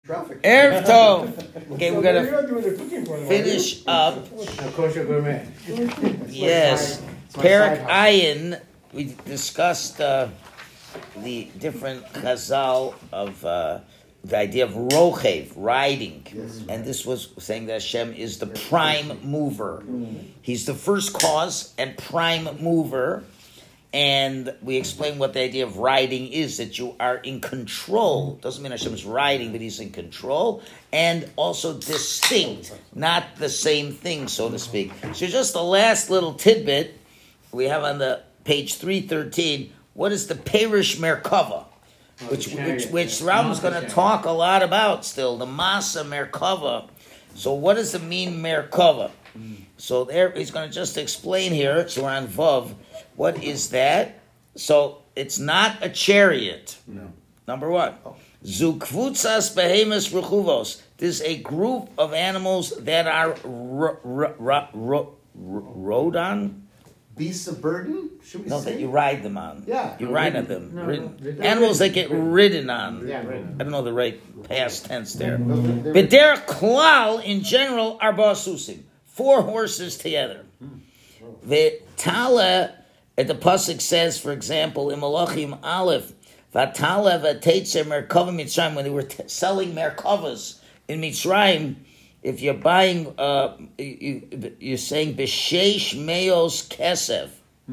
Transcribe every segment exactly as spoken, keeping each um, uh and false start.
Traffic. Erev Tov. Okay, So we're gonna you're doing the cooking for them, finish up. A kosher gourmet. Yes, Perak Ayin. We discussed uh, the different chazal of uh, the idea of rochev, riding, Yes. and this was saying that Hashem is the prime mover. He's the first cause and prime mover. And we explained what the idea of riding is, that you are in control. Doesn't mean Hashem's riding, but He's in control. And also distinct, not the same thing, so to speak. So just the last little tidbit we have on the page three thirteen. What is the Perish Merkava? Which, which, which Rambam's going to talk a lot about still. The Masa Merkava. So what does it mean, Merkava? So there, he's going to just explain here. So we're on Vav. What is that? So it's not a chariot. No. Number one. Zukvutzas behemus rechuvos. This is a group of animals that are ro- ro- ro- ro- rode on. Beasts of burden? Should we No, say? that you ride them on. Yeah. You ride on them. No, Ridden. no, they're Animals that ridden. get ridden on. Yeah, I right. don't know the right past tense there. No, they're- But their klal in general are basusim. Four horses together. The Tala, at the pasuk says, for example, in Malachim Aleph, Vatala v'teitzer merkava Mitzrayim, when they were t- selling merkavas in Mitzrayim, if you're buying, uh, you, you're saying b'sheish meos kesef.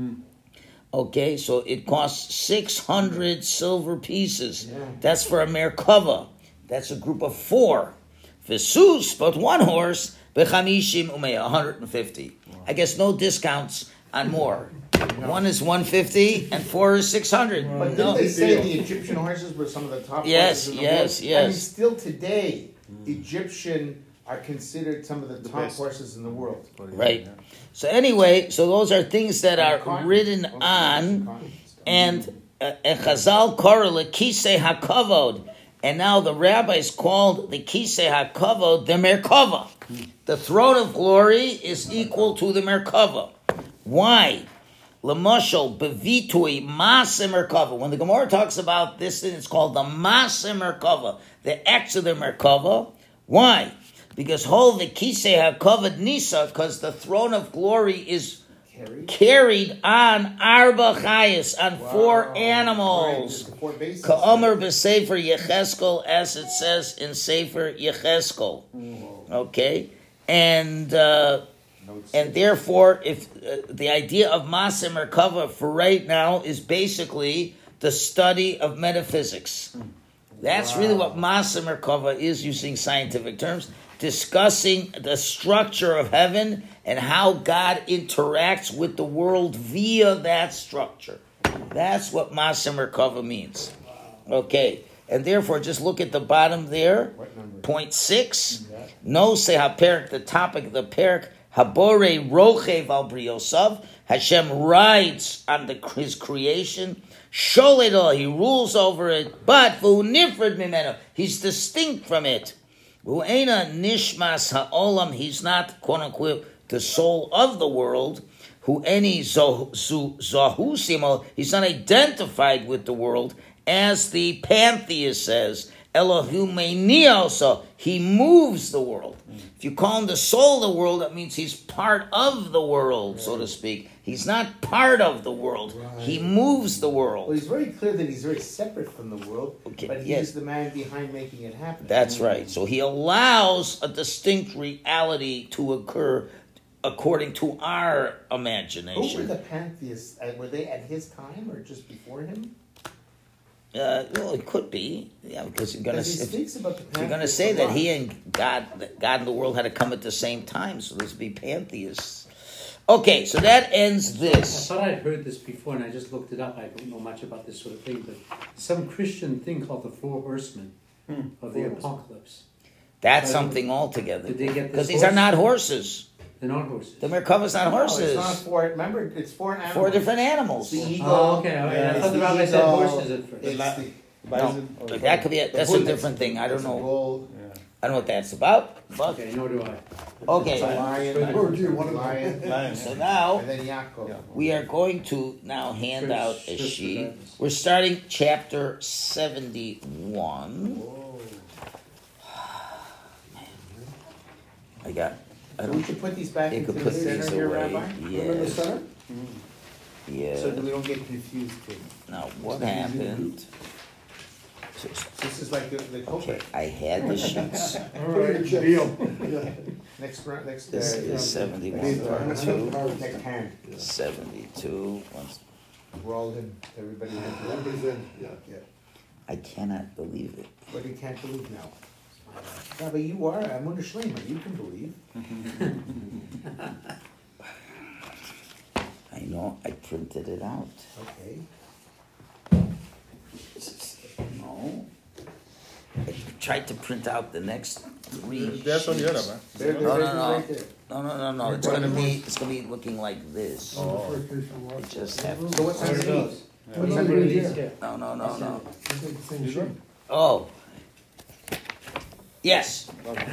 Okay, so it costs six hundred silver pieces. Yeah. That's for a merkava. That's a group of four. V'sus, but one horse, b'chamishim umeya, one hundred fifty. I guess no discounts on more. One is one hundred fifty and four is six hundred. But didn't No. they say the Egyptian horses were some of the top Yes, horses in the yes, world? I mean, yes. still today, Egyptian are considered some of the, top best. horses in the world. Right. So anyway, so those are things that are Cotton. written Okay, on, cotton. and uh, and Chazal Korah Kisei HaKavod, and now the rabbis called the Kisei HaKavod the Merkava. The throne of glory is equal to the Merkava. Why? Lamashal bevitui Masa Merkava. When the Gemara talks about this thing, it's called the Masa Merkava, the acts of the Merkava. Why? Because whole the Kisei HaKavod Nisa, because the throne of glory is Carried. carried on Arba Chayas, on four Wow. animals. Right, the four bases. Ka'omer b'Sefer Yecheskel, as it says in Sefer Yecheskel. Okay? And uh, and therefore, if uh, the idea of Masa Merkava for right now is basically the study of metaphysics. That's Wow. really what Masa Merkava is, using scientific terms, discussing the structure of heaven and how God interacts with the world via that structure. That's what Masa Merkava means. Okay, and therefore, just look at the bottom there, What number? point six. No se haperik, the topic of the perik, habore rochev al briosav. Hashem rides on the, his creation. Sholedol, he rules over it, but v'hu nifred mimeno, he's distinct from it. V'u'ena nishmas ha'olam, he's not, quote unquote, the soul of the world. Who any zahusimo, he's not identified with the world, as the pantheist says. Elohimeniyoso, he moves the world. If you call him the soul of the world, that means he's part of the world, so to speak. He's not part of the world. He moves the world. Well, he's very clear that he's very separate from the world, Okay, but he's yes. the man behind making it happen. That's right. So he allows a distinct reality to occur according to our Who were imagination. the pantheists? Uh, were they at his time or just before him? Uh, well, it could be, yeah, because you're gonna Because he if, speaks about the if you're gonna pantheists say a that lot. he and God, that God and the world had to come at the same time, so there's be pantheists. Okay, so that ends I this. thought I'd heard this before, and I just looked it up. I don't know much about this sort of thing, but some Christian thing called the Four Horsemen of the Four Apocalypse. That's So something altogether. Did they get this Because these are horse? not horses. They're not horses. The Merkava's not No, horses. it's not four. Remember, it's four animals. Four different animals. It's the eagle. Oh, okay. all right. it's I thought the the rabbi said eagle, horses at first. It's the, Bison. No, that could be a, the that's bull. a different thing. I don't It's a know. bull. I don't know what that's about. But Okay, nor do I. It's a okay, lion. Or do you want to- lion. Lion. so now And then Yaakov. Yeah. we are going to now hand Finish out a this sheet. regardless. We're starting chapter seventy-one. Whoa. I got. I So we don't. should put these back You into could the put center these here, away. Rabbi? Put them in the Yes. center? Yeah. So that we don't get confused too. Now what happened? This is like the, the Okay, culprit. I had the sheets. All right, deal. Yeah. Next round, next. This uh, is uh, seventy-one Next part two. next hand. Seventy-two. One- We're all in, everybody in. Everybody's in, yeah. Yeah. I cannot believe it. But you can't believe now. Yeah, but you are, I'm under Schlemer, you can believe. I know. I printed it out. Okay. No. I tried to print out the next three. That's on the other, sheets. man. There, there, No, there, no, no. right there. No, no, no, no. It's gonna be. It's gonna be looking like this. Oh. I just have. So what's There it underneath? goes. What's These underneath? here. No, no, no, no. Same sheet. Oh. Yes.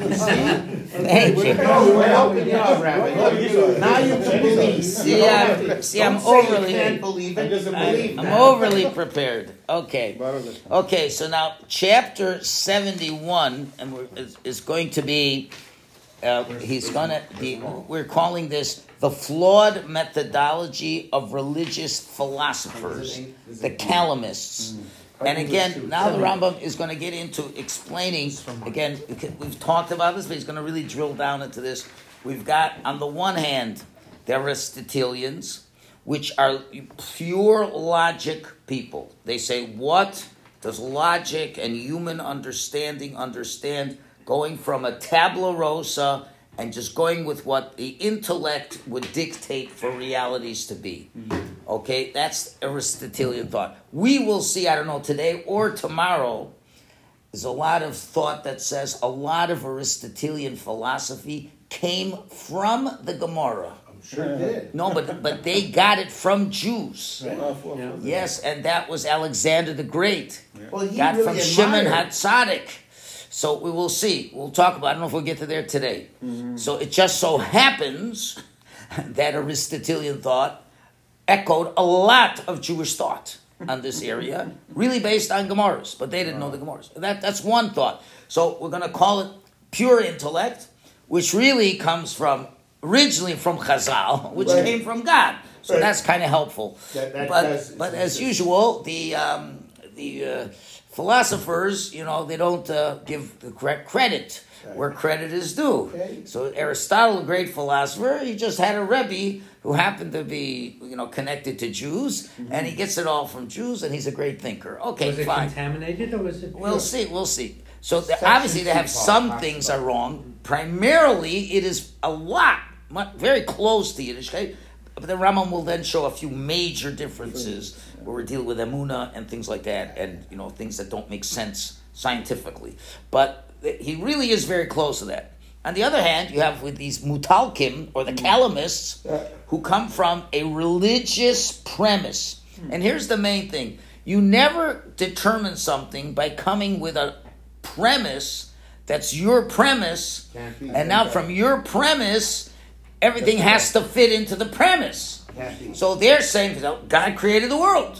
Thank you. No, we're helping you out, Rabbi. Look, now you can believe. See, I'm, see, I'm Don't say you overly. can't believe it, just believe I'm now. overly prepared. Okay. Baruch. Okay, so now chapter seventy-one, and we're, is, is going to be, uh, he's going to be, we're calling this the flawed methodology of religious philosophers, the Calamists. And again, now the Rambam is going to get into explaining, again, we've talked about this, but he's going to really drill down into this. We've got, on the one hand, the Aristotelians, which are pure logic people. They say, what does logic and human understanding understand? Going from a tabula rosa and just going with what the intellect would dictate for realities to be. Okay, that's Aristotelian thought. We will see, I don't know, today or tomorrow, there's a lot of thought that says a lot of Aristotelian philosophy came from the Gemara. I'm sure it did. No, but but they got it from Jews. Yeah. Yes, and that was Alexander the Great. Well, he Got really from Shimon admired. HaTzadik. So we will see. We'll talk about it. I don't know if we'll get to there today. So it just so happens that Aristotelian thought echoed a lot of Jewish thought on this area, really based on Gemaras, but they didn't know the Gemaras. That, that's one thought. So we're going to call it pure intellect, which really comes from, originally from Chazal, which Right. came from God. So Right. that's kind of helpful. That- that but does- but as usual, the um, the uh, philosophers, you know, they don't uh, give the correct credit where credit is due. Okay. So Aristotle, a great philosopher, he just had a Rebbe who happened to be, you know, connected to Jews, and he gets it all from Jews, and he's a great thinker. Okay, Was it fine. contaminated or was it pure? We'll see. We'll see. So the, Section obviously, they have two some talks things about are wrong. Primarily, it is a lot, mu- very close to Yiddishkeit. But the Rambam will then show a few major differences where we're dealing with Emunah and things like that, and you know things that don't make sense scientifically. But th- he really is very close to that. On the other hand, you have with these Mutalkim or the Calamists who come from a religious premise. And here's the main thing: you never determine something by coming with a premise that's your premise, Can't be. and now from your premise, everything has to fit into the premise. Can't be. So they're saying, you know, God created the world.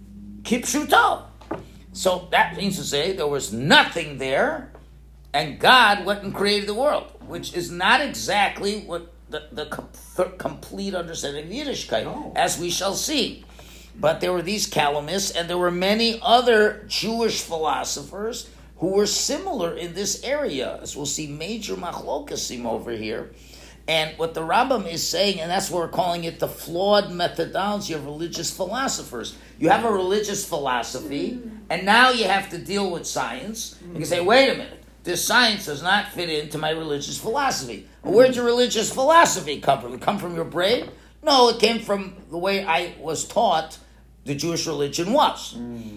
Kipshuto. So that means to say there was nothing there, and God went and created the world, which is not exactly what the, the com- th- complete understanding of Yiddishkeit, No. as we shall see. But there were these Calamists, and there were many other Jewish philosophers who were similar in this area, as we'll see major machlokasim over here. And what the Rambam is saying, and that's what we're calling it, the flawed methodology of religious philosophers. You have a religious philosophy, and now you have to deal with science. You can say, wait a minute, this science does not fit into my religious philosophy. Well, where'd your religious philosophy come from? It come from your brain? No, it came from the way I was taught the Jewish religion was.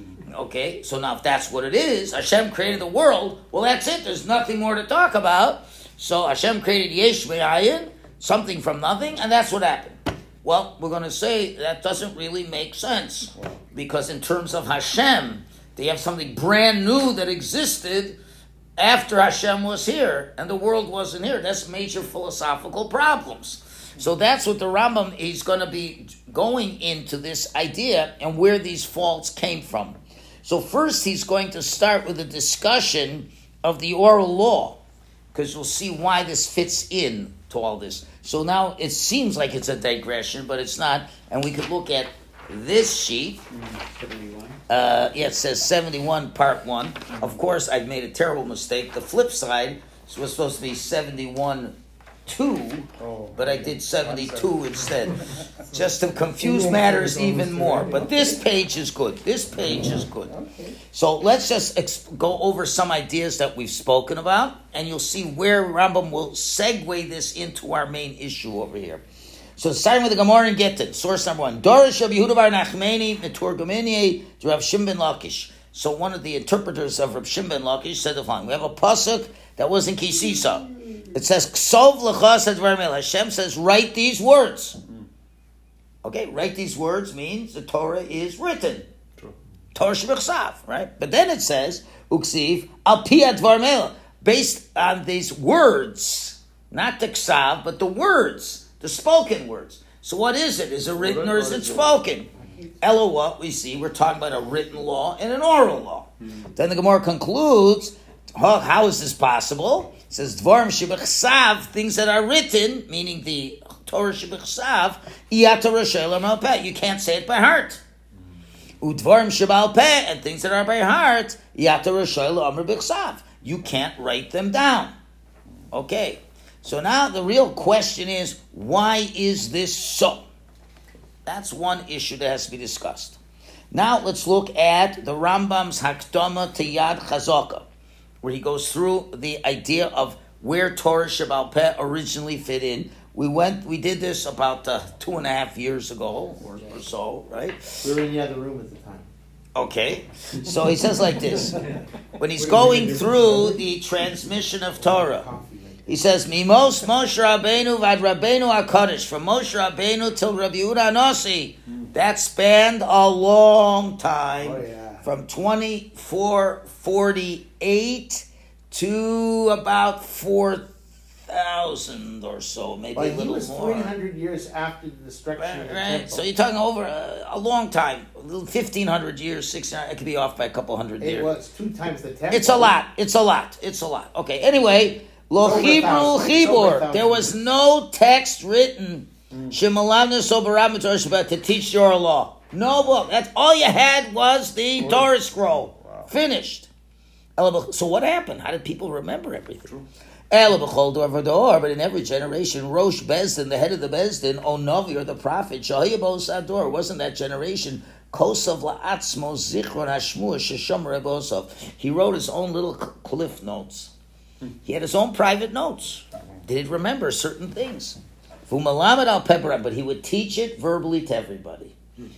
Okay, so now if that's what it is, Hashem created the world, well, that's it. There's nothing more to talk about. So Hashem created Yesh Me'ayin, something from nothing, and that's what happened. Well, we're going to say that doesn't really make sense, because in terms of Hashem, they have something brand new that existed after Hashem was here, and the world wasn't here. That's major philosophical problems. So that's what the Rambam is going to be going into this idea and where these faults came from. So first he's going to start with a discussion of the oral law. because you'll see why this fits in to all this. So now it seems like it's a digression, but it's not. And we could look at this sheet. seventy-one. Uh, yeah, it says seventy-one, part one. Of course, I've made a terrible mistake. The flip side was supposed to be seventy-one, two, but I did seventy-two instead, just to confuse matters even more. But this page is good. This page is good. So let's just ex- go over some ideas that we've spoken about, and you'll see where Rambam will segue this into our main issue over here. So starting with the Gemara and Gittin, source number one. Dorish of Yehuda bar Nachmani, Meturgamini, Rav Shimon ben Lakish. So one of the interpreters of Rav Shimon ben Lakish said the following. We have a pasuk that was in Kisisa. It says, Ksov l'chas advar mel. Hashem says, write these words. Okay, write these words means the Torah is written. True. Torah shebechsav, right? But then it says, Uksiv al pi advar mel. Based on these words, not the ksav, but the words, the spoken words. So what is it? Is it written or is it spoken? Ella, what we see, we're talking about a written law and an oral law. Mm-hmm. Then the Gemara concludes, oh, how is this possible? It says, Dvarim shebechsav, things that are written, meaning the Torah shebechsav, iyata rashel malpeh. You can't say it by heart. Udvarim shebal peh, and things that are by heart, iyata rashel amr bechsav. You can't write them down. Okay. So now the real question is, why is this so? That's one issue that has to be discussed. Now let's look at the Rambam's Hakdama to Yad Chazaka, where he goes through the idea of where Torah Shebal Peh originally fit in. We went, we did this about uh, two and a half years ago or, or so, right? We were in the other room at the time. Okay, so he says like this: when he's going through the transmission of Torah, he says, "Mimos Moshe Rabbeinu vad Rabbeinu Hakadosh," from Moshe Rabbeinu till Rabbi Yehuda Hanasi. That spanned a long time, oh, yeah. from twenty-four forty-eight to about four thousand or so, maybe Well, a little he was more. three hundred years after the destruction Right, of the right. temple. So you're talking over a, a long time, fifteen hundred years, sixteen hundred. It could be off by a couple hundred It years. was two times the temple. It's a lot. It's a lot. It's a lot. Okay. Anyway, lo It's over a chibru thousand. It's over a chibur. thousand. There was no text written shemalavna sobaram Torah to teach your law. No book. That's all you had was the Torah scroll. Wow. Finished. So what happened? How did people remember everything? But in every generation, Rosh Bezdin, the head of the Bezdin, O Novi, or the prophet, Shahiyabo Sador, wasn't that generation? Kosav la'atzmo zichron hashmua shesham rebosov. He wrote his own little cliff notes. He had his own private notes. Did remember certain things. V'umalamed al pepperam, but he would teach it verbally to everybody.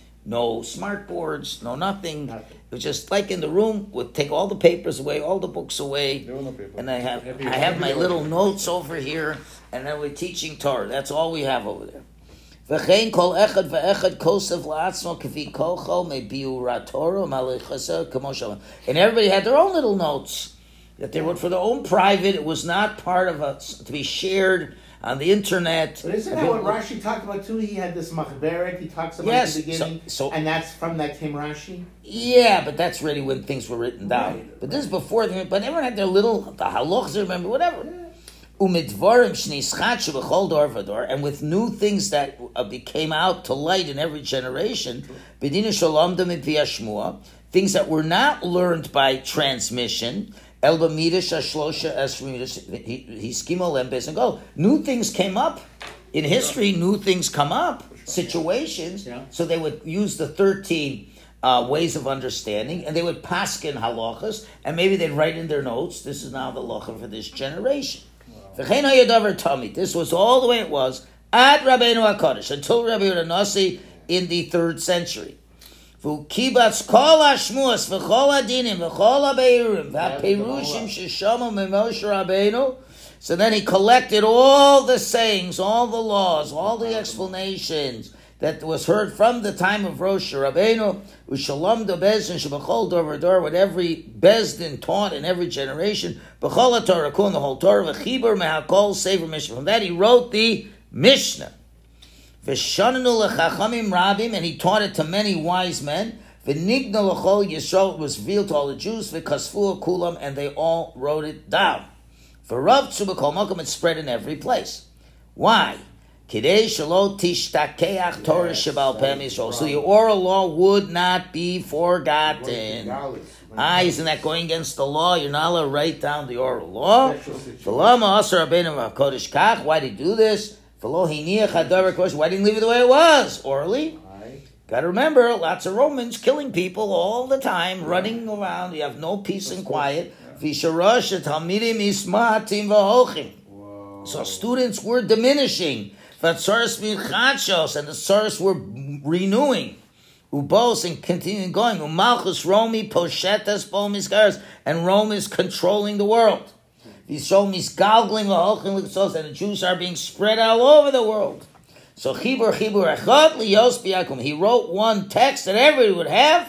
No smart boards, no nothing. It was just like in the room, would take all the papers away, all the books away. There were no papers. And I have I have my little notes over here, and then we're teaching Torah. That's all we have over there. V'chein kol echad ve'echad kosev la'atzmo k'fi kolcho mebiurat Torah malechaseh k'mo shalom. And everybody had their own little notes that they wrote for their own private. It was not part of a, to be shared on the internet. But isn't that what Rashi talked about too? He had this machberet he talks about Yes, at the beginning, so- so- and that's from that came Rashi. Yeah, but that's really when things were written down. Right. But this is before, the, but everyone had their little, the halachas, remember, whatever. Umidvarim shnischat shebechol dor v'dor, and with new things that uh, became out to light in every generation, b'dina shalom da mipi hashmua, things that were not learned by transmission, el b'midash hashlosha esrimidash hiskimo lembes and go. New things came up in history. New things come up, situations. Yeah. So they would use the thirteen uh, ways of understanding, and they would paskin halachas, and maybe they'd write in their notes. This is now the halacha for this generation. V'chein hayadavar tamid. This was all the way it was ad Rabbeinu Hakadosh until Rabbi Yehuda Hanasi in the third century. V'kibatz kol hashmuas v'chol hadinim v'chol habeirim v'haperushim sheshamu memoshe Rabbeinu. So then he collected all the sayings, all the laws, all the explanations that was heard from the time of Rosh Rabbeinu, Ushalom do Bezdin Shebachol Dor Dor, what every Bezdin taught in every generation, B'chol Torah Kun, the whole Torah, V'chibur Mehakol Sefer Mishnah. From that he wrote the Mishnah. V'shananu L'chachamim Rabim, and he taught it to many wise men. V'nigna L'chol Yisrael, was revealed to all the Jews. V'kasfu Kulam, and they all wrote it down. For Rav Tzubakol Mokum, it's spread in every place. Why? Kidei shelo tishtakeach Torah shebal peh Yisrael. So the oral law would not be forgotten. Ah, isn't that going against the law? You're not allowed to write down the oral law. Why did he do this? Why didn't he leave it the way it was? Orally. Got to remember, lots of Romans killing people all the time, running around. You have no peace and quiet. So students were diminishing. And the Tsaris were renewing. Ubos and continuing going. Umalchus Romi poshetas bo misgaras, and Rome is controlling the world. These Romis galgling and the Jews are being spread all over the world. So chibur chibur echad liyos biyakum. He wrote one text that everybody would have.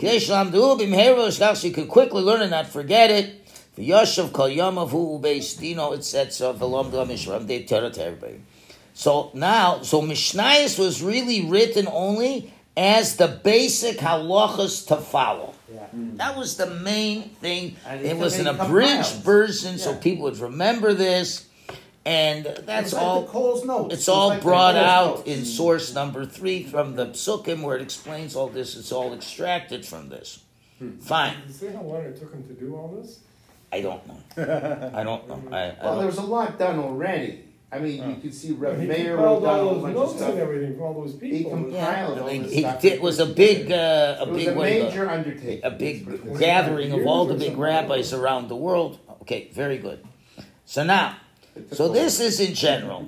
So you could quickly learn and not forget it. V'yoshav kol yamavu ubeis dino. It said so. V'lom do mishram. They tell it to everybody. So now, so Mishnayos was really written only as the basic halachas to follow. Yeah. Mm. That was the main thing. And it was an compiled. abridged version, Yeah. so people would remember this. And that's It's like all. the Cole's notes. It's all like the brought Cole's out notes. in source number three from the Psukim, where it explains all this. It's all extracted from this. Hmm. Fine. Did you say how long it took him to do all this? I don't know. I don't know. I, I Well, don't there was a lot done already. I mean, you could see Rev He Meir wrote compiled down a all whole those bunch of notes stuff. and everything from all those He people. compiled Yeah, all I mean, this he stuff. did, was a big, uh, a It was big a way to- major undertaking. a big Was it gathering of years all or the big something? rabbis around the world. Okay, very good. So now, It took so a this while. is in general.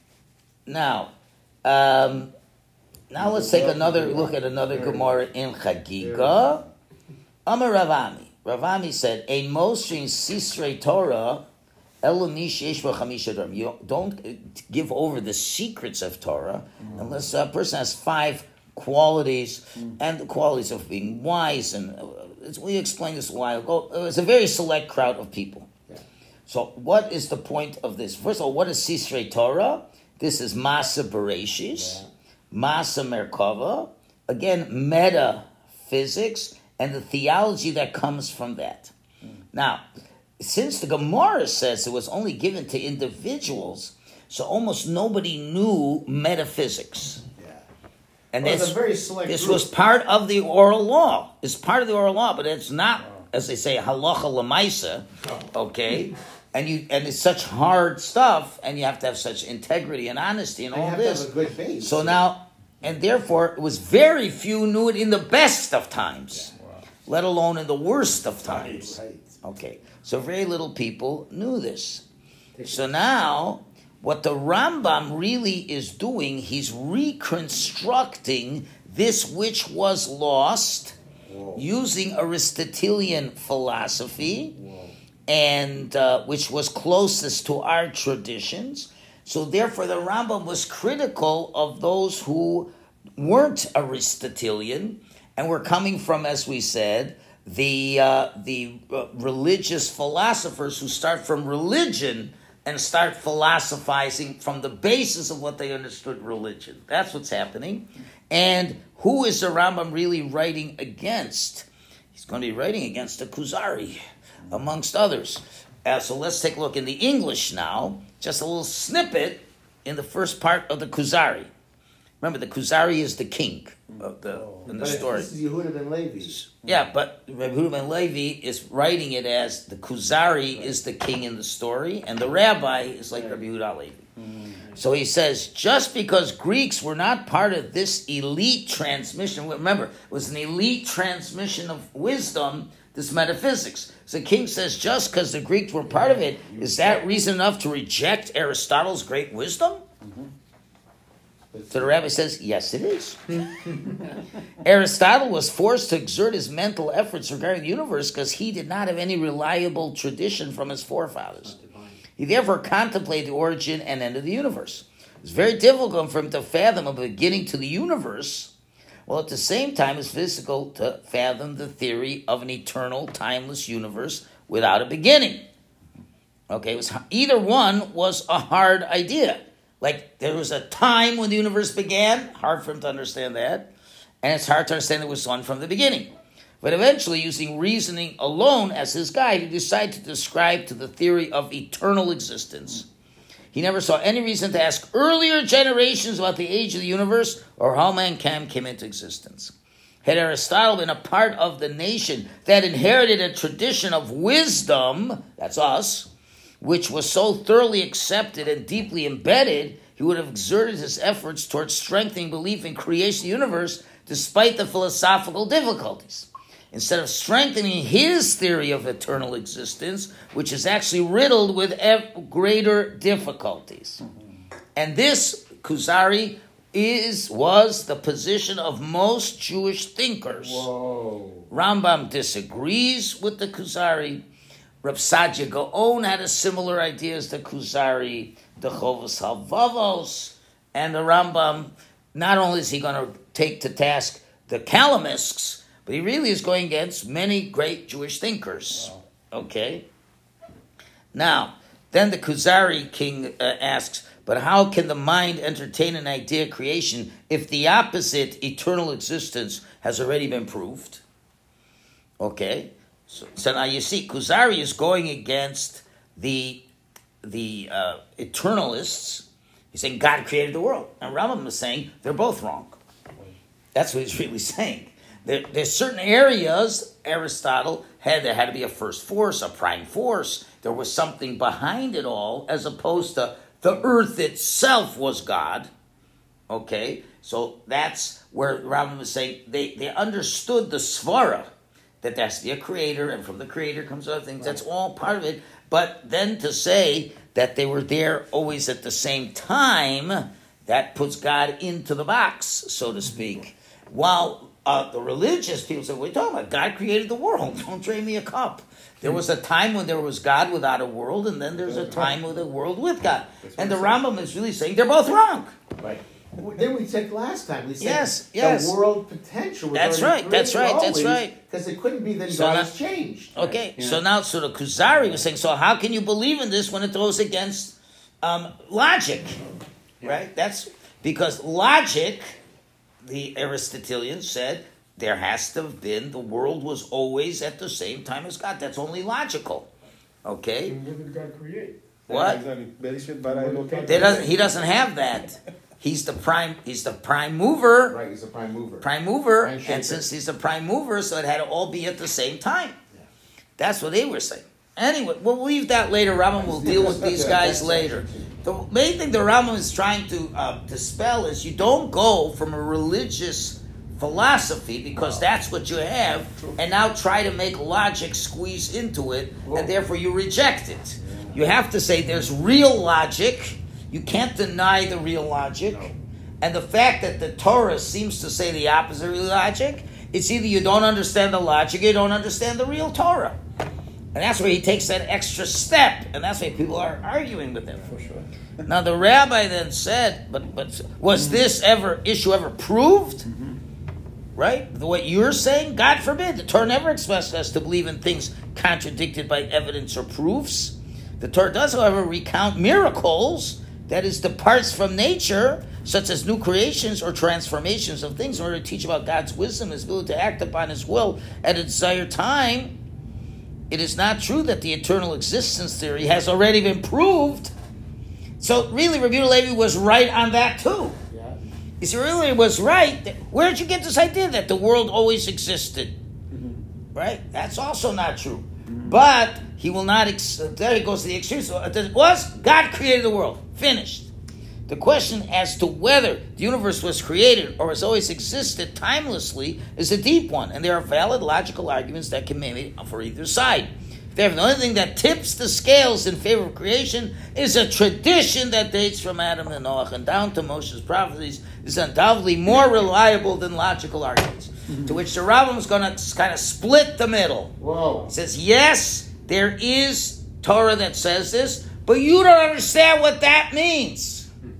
Now, um, now let's take another look at another Gemara in Chagiga. Amar Ravami. Ravami said, "Ein moshin sisrei Torah elu mish yesh bo chamisha dvarim." You don't give over the secrets of Torah unless a person has five qualities, and the qualities of being wise. And uh, it's- we explained this a while ago. It was a very select crowd of people. Yeah. So, what is the point of this? First of all, what is Sisrei Torah? This is Masa Bereshis, Masa Merkava, again, metaphysics, and the theology that comes from that. Now, since the Gemara says it was only given to individuals, so almost nobody knew metaphysics. Yeah. And Well, it's this, a very select this group. was part of the oral law. It's part of the oral law, but it's not, as they say, halacha lemaisa, okay? And you and it's such hard stuff, and you have to have such integrity and honesty and And you all have to this. have a good base. So now, and therefore, it was very few knew it in the best of times, let alone in the worst of times. Right. Okay, so very little people knew this. So now, what the Rambam really is doing, he's reconstructing this which was lost using Aristotelian philosophy, and uh, which was closest to our traditions. So therefore, the Rambam was critical of those who weren't Aristotelian and were coming from, as we said, the uh, the uh, religious philosophers who start from religion and start philosophizing from the basis of what they understood religion. That's what's happening. And who is the Rambam really writing against? He's going to be writing against the Kuzari, amongst others. Uh, so let's take a look in the English now, just a little snippet in the first part of the Kuzari. Remember, the Kuzari is the king of the in the But story. this is Yehuda ben Levi. Yeah, but Rabbi ben Levi is writing it as the Kuzari is the king in the story, and the rabbi is like Rabbi Yehuda Levi. So he says, just because Greeks were not part of this elite transmission, remember, it was an elite transmission of wisdom, this metaphysics. So the king says, just because the Greeks were part of it, is that reason enough to reject Aristotle's great wisdom? So the rabbi says, yes, it is. Aristotle was forced to exert his mental efforts regarding the universe because he did not have any reliable tradition from his forefathers. He therefore contemplated the origin and end of the universe. It was very difficult for him to fathom a beginning to the universe, while at the same time it's difficult to fathom the theory of an eternal, timeless universe without a beginning. Okay, it was either one was a hard idea. Like, there was a time when the universe began, hard for him to understand that, and it's hard to understand it was one from the beginning. But eventually, using reasoning alone as his guide, he decided to describe to the theory of eternal existence. He never saw any reason to ask earlier generations about the age of the universe or how mankind came into existence. Had Aristotle been a part of the nation that inherited a tradition of wisdom, that's us, which was so thoroughly accepted and deeply embedded, he would have exerted his efforts towards strengthening belief in creation of the universe despite the philosophical difficulties. Instead of strengthening his theory of eternal existence, which is actually riddled with ev- greater difficulties. And this, Kuzari, is was the position of most Jewish thinkers. Whoa. Rambam disagrees with the Kuzari. Reb Sadia Gaon had a similar idea as the Kuzari, the Chovos HaLevavos, and the Rambam. Not only is he going to take to task the Kalamists, but he really is going against many great Jewish thinkers. Wow. Okay? Now, then the Kuzari king uh, asks, but how can the mind entertain an idea of creation if the opposite, eternal existence, has already been proved? Okay? So, so now you see, Kuzari is going against the, the uh, eternalists. He's saying God created the world. And Rambam is saying they're both wrong. That's what he's really saying. There, there's certain areas, Aristotle had, there had to be a first force, a prime force. There was something behind it all, as opposed to the earth itself was God. Okay? So that's where Rambam is saying they, they understood the svara, that there has to be a creator, and from the creator comes other things. That's all part of it. But then to say that they were there always at the same time, that puts God into the box, so to speak. While uh, the religious people say, what are you talking about? God created the world. Don't drain me a cup. There was a time when there was God without a world, and then there's a time with a world with God. And the Rambam is really saying they're both wrong. Right. Then we said last time, we said yes, yes. the world potential was That's already right, that's created right, that's always, right. Because it couldn't be that So God now- has changed. Okay, Yeah. so now so the Kuzari was saying, so how can you believe in this when it goes against um, logic? Yeah. Right? That's because logic, the Aristotelians said, there has to have been, the world was always at the same time as God. That's only logical. Okay? And what did God create? What? There doesn't, he doesn't have that. He's the prime. He's the prime mover. Right, he's a prime mover. Prime mover, Prime shaker. and since he's the prime mover, so it had to all be at the same time. That's what they were saying. Anyway, we'll leave that later. Rambam will deal with these guys later. The main thing the Rambam is trying to uh, dispel is you don't go from a religious philosophy, because that's what you have, and now try to make logic squeeze into it, and therefore you reject it. You have to say there's real logic. You can't deny the real logic. And the fact that the Torah seems to say the opposite of real logic, it's either you don't understand the logic or you don't understand the real Torah. And that's where he takes that extra step, and that's why people are arguing with him. For sure. Now the rabbi then said, but but was this ever issue ever proved? Right? The way you're saying, God forbid. The Torah never expects us to believe in things contradicted by evidence or proofs. The Torah does, however, recount miracles, that is, departs from nature, such as new creations or transformations of things, in order to teach about God's wisdom, His ability to act upon His will at a desired time. It is not true that the eternal existence theory has already been proved. So really, Rabbi Levi was right on that too. Yeah. You see, really was right. Where did you get this idea that the world always existed? Mm-hmm. Right? That's also not true. Mm-hmm. But he will not, ex- there he goes to the extreme. So it was, God created the world. Finished. The question as to whether the universe was created or has always existed timelessly is a deep one, and there are valid logical arguments that can be made for either side. Therefore, the only thing that tips the scales in favor of creation is a tradition that dates from Adam and Noah and down to Moshe's prophecies, is undoubtedly more reliable than logical arguments. Mm-hmm. To which the Rambam is going to kind of split the middle. Whoa. He says, yes, there is Torah that says this, but you don't understand what that means.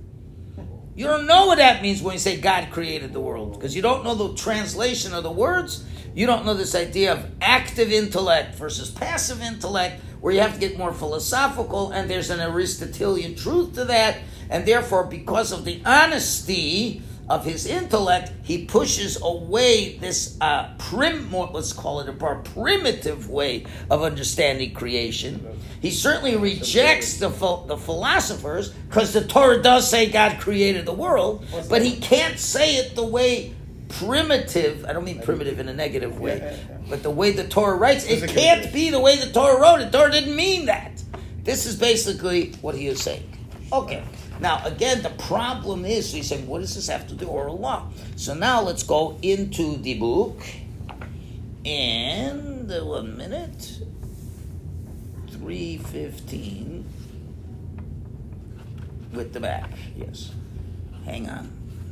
You don't know what that means when you say God created the world, because you don't know the translation of the words. You don't know this idea of active intellect versus passive intellect, where you have to get more philosophical, and there's an Aristotelian truth to that, and therefore, because of the honesty of his intellect, he pushes away this uh, prim, let's call it a more primitive way of understanding creation. He certainly rejects the ph- the philosophers because the Torah does say God created the world, but he can't say it the way primitive. I don't mean primitive in a negative way, but the way the Torah writes, it can't be the way the Torah wrote it. The Torah didn't mean that. This is basically what he is saying. Okay. Now, again, the problem is, he's saying, what does this have to do with oral law? So now let's go into the book. And, uh, one minute, three fifteen, with the back, yes. Hang on.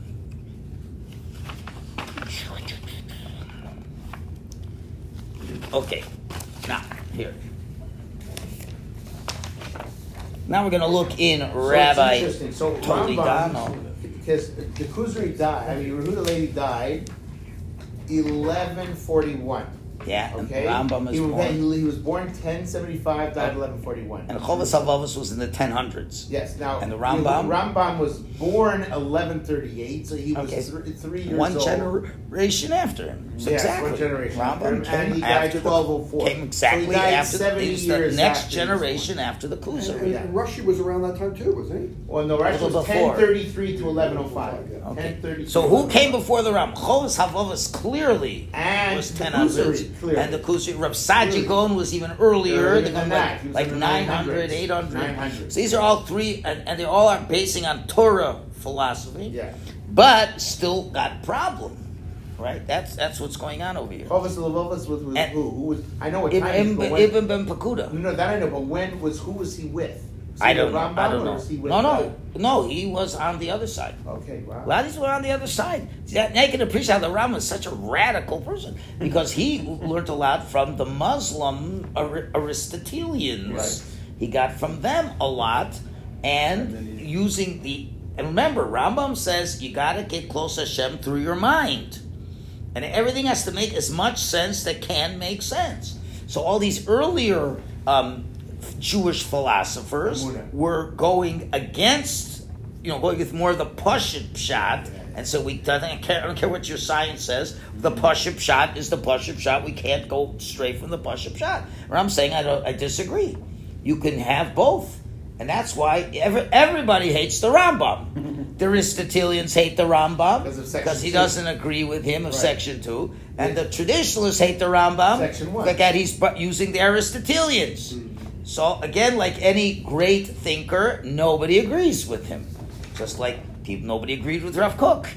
Okay, now, here. Now we're going to look in So Rabbi it's interesting. So Toledano. Rambam, because the Kuzari died, I mean, Yehuda lady died eleven forty-one. Yeah, Okay? and Rambam is he, was- born. he, he was born ten seventy-five, died eleven forty-one. And Chovas HaLevavos was in the ten hundreds. Yes, now And the Rambam? Yehuda- Rambam was born eleven thirty-eight, so he was Okay. thr- three years One old. generation after him. So Yes, exactly. one generation after him, Rambam and came he died after twelve the, oh four. came exactly So he died after the, seventy he was the years next after he was born. generation after the And, Kuzari. and Rashi was around that time too, wasn't he? Well, no, Rashi A little was before. ten thirty-three to eleven oh five. Okay. ten thirty-three So to who eleven oh came five. before the Rambam? Chovas HaLevavos clearly And was the ten hundreds. Kuzari, clearly. And the Kuzari, Rav Saji Gaon was even earlier. Earlier They're than going that. He was like, in like the nine hundred, eight hundred. nine hundred. So these are all three, and, and they all are basing on Torah philosophy. Yeah. But still got problem. Right? That's that's what's going on over here. Chovas HaLevavos was, was And- who? Who was? I know what time he Ibn, was, but when, Ibn Ben Pakuda. no, that I know, but when was who was he with? Was I he don't with know. Rambam, I don't or know. was he with No, no, uh, no. He was on the other side. Okay, wow. A lot of these were on the other side. See, that- now you can appreciate how the Rambam is such a radical person because he learned a lot from the Muslim Ar- Aristotelians. Right. He got from them a lot, and using the and remember, Rambam says you got to get close to Hashem through your mind, and everything has to make as much sense that can make sense. So all these earlier um, Jewish philosophers Amunah. were going against, you know, going with more of the Pashut Pshat, and so we I don't care, I don't care what your science says. The Pashut Pshat is the Pashut Pshat. We can't go straight from the Pashut Pshat. Or I'm saying I don't. I disagree. You can have both, and that's why every, everybody hates the Rambam. The Aristotelians hate the Rambam Because of section because he two. doesn't agree with him of Right. section two, and the traditionalists hate the Rambam Section one. because he's bu- using the Aristotelians. So again, like any great thinker, nobody agrees with him. Just like people, nobody agreed with Rav Kook.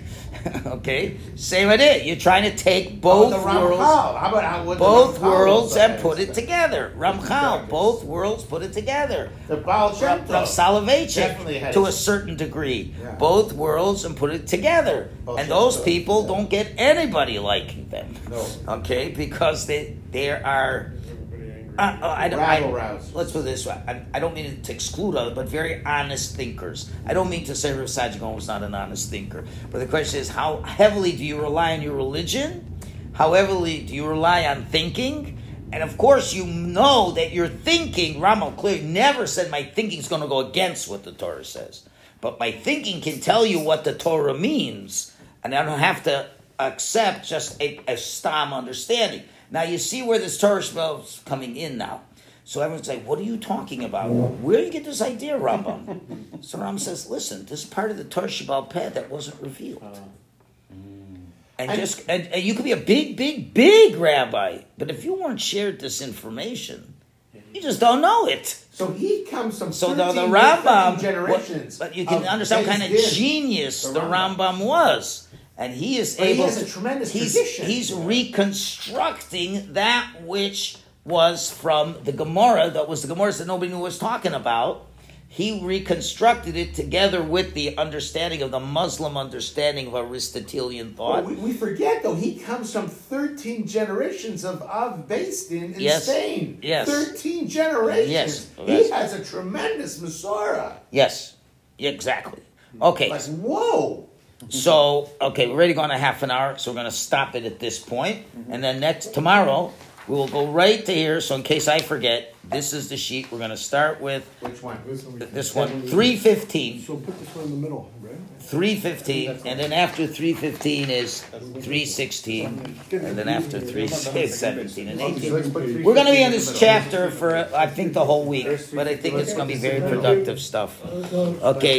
Okay, same idea. You're trying to take both Oh, the worlds, Ramchal. How about how, what the both Ramchal worlds, was, and uh, put it together. Ramchal, Exactly. both worlds, put it together. The Baal Shem Rav, Tov. Rav Soloveitchik, Definitely had to it. a certain degree, Yeah. both worlds and put it together. Baal And Shem those Tov, people yeah. don't get anybody liking them. No. Okay, because they there are. Everybody angry. Uh, uh, I don't, I, Rabble rouse. let's put it this way. I, I don't mean to exclude other, but very honest thinkers. I don't mean to say Rav Sajigon was not an honest thinker. But the question is, how heavily do you rely on your religion? How heavily do you rely on thinking? And of course, you know that your thinking, Rambam clearly never said my thinking is going to go against what the Torah says. But my thinking can tell you what the Torah means. And I don't have to accept just a, a stam understanding. Now you see where this Torah Shebel is coming in now. So everyone's like, what are you talking about? Where do you get this idea, Rambam? So Rambam says, listen, this is part of the Torah Shebel Peh that wasn't revealed. And, And- just and, and you could be a big, big, big rabbi, but if you weren't shared this information, you just don't know it. So he comes from So the, the thirteen Rambam, generations. what- but you can of understand what kind of Beis Din. genius The the Rambam. Rambam was, and he is But he able. has a to, tremendous he's tradition. he's reconstructing that which was from the Gemara. That was the Gemara that nobody knew was talking about. He reconstructed it together with the understanding of the Muslim understanding of Aristotelian thought. Well, we, we forget though he comes from thirteen generations of Av based in, in Yes. Spain. Yes. Thirteen generations. Yes. He Yes. has a tremendous Masorah. Yes, exactly. Okay. Like whoa. So, okay, we're already going a half an hour, so we're going to stop it at this point. And then next, tomorrow, We'll go right to here. So in case I forget, this is the sheet. We're going to start with Which one? This one we th- can- this one, three fifteen. So put this one in the middle, right? three fifteen, and then after three fifteen is three sixteen, and then after three is seventeen and eighteen. We're going to be in this chapter for, I think, the whole week, but I think it's going to be very productive stuff. Okay.